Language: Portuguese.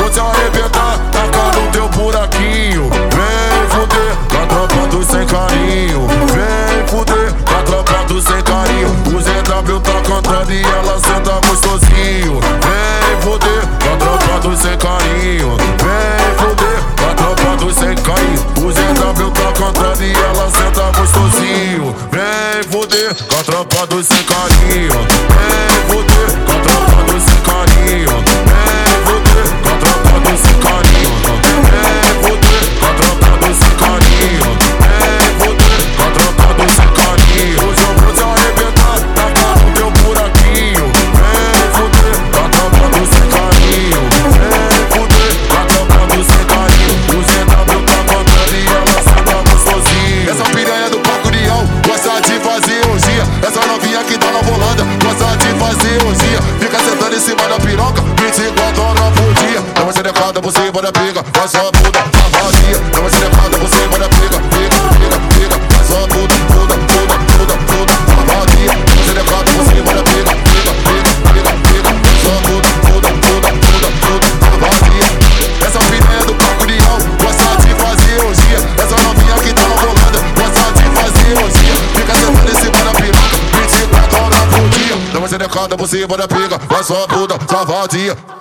vou te arrebentar, tacar no teu buraquinho. Vem fuder com a tropa dos sem carinho. Vem fuder com a tropa dos sem carinho. O ZW tá cantando e ela senta gostosinho. Vem fuder com a tropa dos sem carinho. Vem fuder com a tropa dos sem carinho. O ZW tá cantando e ela senta gostosinho. Vem fuder com a tropa dos sem carinho. Vem fuder com a tropa dos sem carinho. Vem fuder com a tropa dos sem carinho. Vem fuder com a tropa dos sem carinho. Vem fuder com a tropa dos sem carinho. Hoje eu vou te arrebentar, tacar no teu buraquinho. Vem fuder com a tropa dos sem carinho. Vem fuder com a tropa dos sem carinho. O ZW tá cantando e ela senta gostosinho. Essa piranha do Parque União gosta de fazer orgia. Essa novinha que tá na volanda gosta de fazer orgia. Fica sentando em cima da piroca 24 horas por dia. Dá uma xerecada, você vai dar pega. Vai só puta, tá vazia. Dá uma xerecada, você vai dar pega. Pega, pega, pega. Vai só puta, puta, puta, puta, puta, tá vazia. Dá uma xerecada, você vai dar pega. Pega, pega, pega, pega. Vai só puta, puta, puta, puta, puta, tá vazia. Essa piranha do Parque União gosta de fazer orgia. Essa novinha que tá na volanda gosta de fazer orgia. Fica sentando em cima da piroca 24 horas por dia. Dá uma xerecada, você vai dar pega. Vai só puta, tá vazia.